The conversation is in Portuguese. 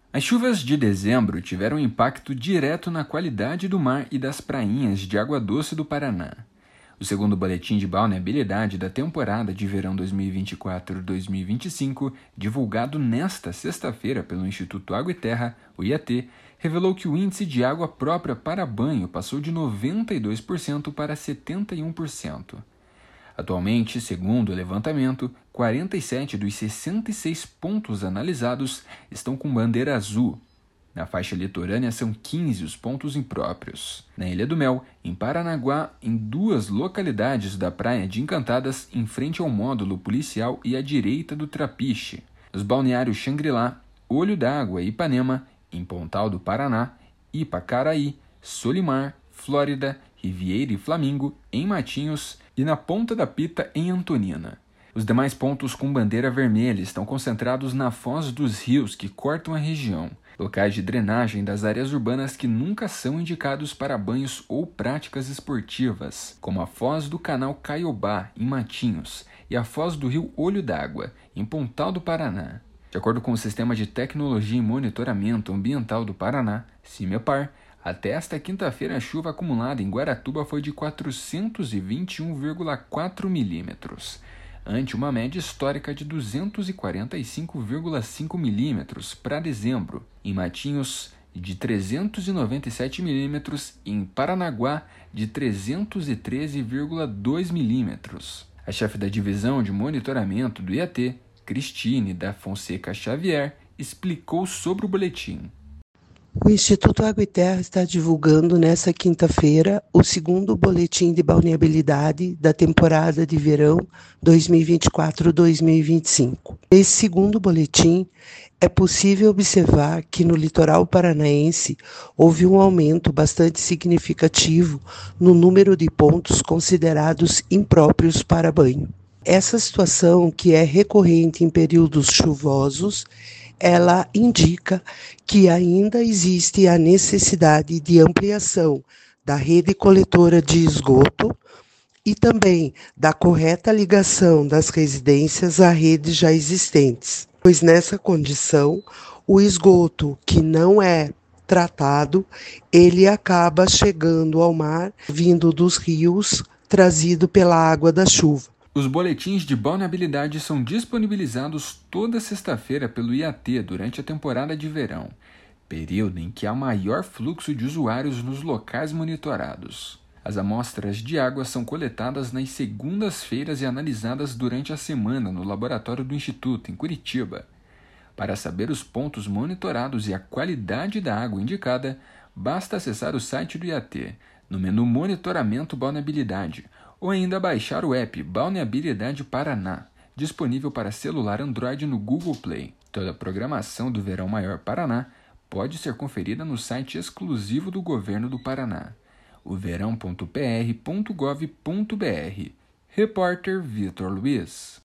As chuvas de dezembro tiveram impacto direto na qualidade do mar e das prainhas de água doce do Paraná. O segundo boletim de balneabilidade da temporada de verão 2024-2025, divulgado nesta sexta-feira pelo Instituto Água e Terra, o IAT, revelou que o índice de água própria para banho passou de 92% para 71%. Atualmente, segundo o levantamento, 47 dos 66 pontos analisados estão com bandeira azul. Na faixa litorânea são 15 os pontos impróprios. Na Ilha do Mel, em Paranaguá, em 2 localidades da Praia de Encantadas, em frente ao módulo policial e à direita do Trapiche. Os balneários Xangri-Lá, Olho d'Água e Ipanema, em Pontal do Paraná, Ipacaraí, Solimar, Flórida, Riviera e Flamingo, em Matinhos e na Ponta da Pita, em Antonina. Os demais pontos com bandeira vermelha estão concentrados na foz dos rios que cortam a região, locais de drenagem das áreas urbanas que nunca são indicados para banhos ou práticas esportivas, como a foz do canal Caiobá, em Matinhos, e a foz do rio Olho d'Água, em Pontal do Paraná. De acordo com o Sistema de Tecnologia e Monitoramento Ambiental do Paraná, CIMEPAR, até esta quinta-feira a chuva acumulada em Guaratuba foi de 421,4 milímetros, ante uma média histórica de 245,5 milímetros para dezembro, em Matinhos de 397 milímetros e em Paranaguá de 313,2 milímetros. A chefe da divisão de monitoramento do IAT, Cristine da Fonseca Xavier, explicou sobre o boletim. O Instituto Água e Terra está divulgando nesta quinta-feira o segundo boletim de balneabilidade da temporada de verão 2024-2025. Nesse segundo boletim, é possível observar que no litoral paranaense houve um aumento bastante significativo no número de pontos considerados impróprios para banho. Essa situação, que é recorrente em períodos chuvosos, ela indica que ainda existe a necessidade de ampliação da rede coletora de esgoto e também da correta ligação das residências a redes já existentes, pois nessa condição, o esgoto que não é tratado, ele acaba chegando ao mar, vindo dos rios, trazido pela água da chuva. Os boletins de balneabilidade são disponibilizados toda sexta-feira pelo IAT durante a temporada de verão, período em que há maior fluxo de usuários nos locais monitorados. As amostras de água são coletadas nas segundas-feiras e analisadas durante a semana no laboratório do Instituto, em Curitiba. Para saber os pontos monitorados e a qualidade da água indicada, basta acessar o site do IAT, no menu Monitoramento Balneabilidade, ou ainda baixar o app Balneabilidade Paraná, disponível para celular Android no Google Play. Toda a programação do Verão Maior Paraná pode ser conferida no site exclusivo do Governo do Paraná, o verão.pr.gov.br. Repórter Vitor Luiz.